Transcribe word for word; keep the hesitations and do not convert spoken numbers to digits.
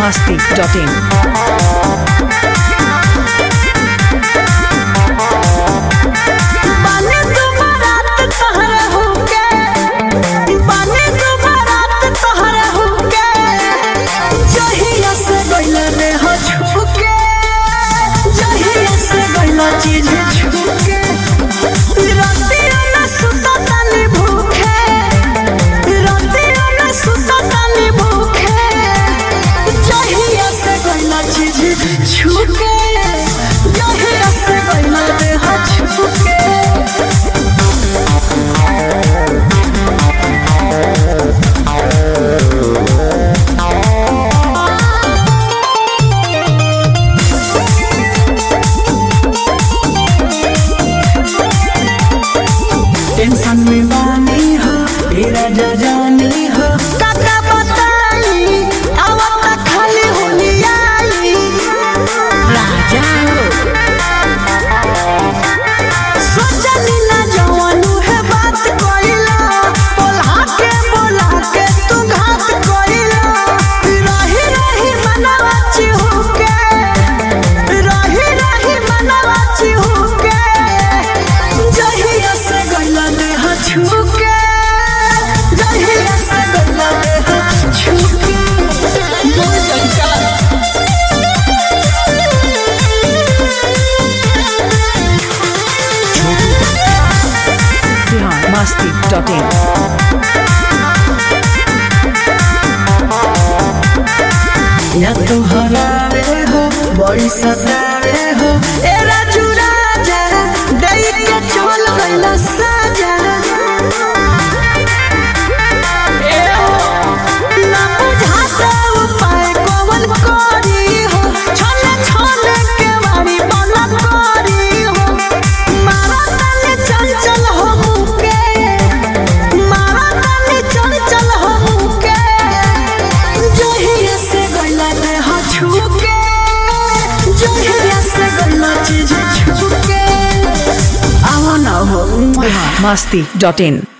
masti dot in. Tension में बानी हो तेरा जानी हो काका बताई आवता खाली होली आई राजा हो सोचनी ना जवानू है बात कोइला बोला के बोला के तू घात कोइला रही रही मनवा चिहुके रही रही मनवा चिहुके जहिया से गइला देह छुके जहिया से गइला देह छुके मोर जंका Bihar masti dot in. या तो हरावे हो बड़ी सतावे हो ए राजू राजा दई के चल गइला साजा ए हो ना बुझाता उपाय कवन करी हो छने छने के बारी बना करी हो मारा तने चल चल हो मुके मारा तने चल चल हो मुके जहिया से गइला देह छुके जहिया से गइला चीज छुके आओ ना हो Bihar masti dot in.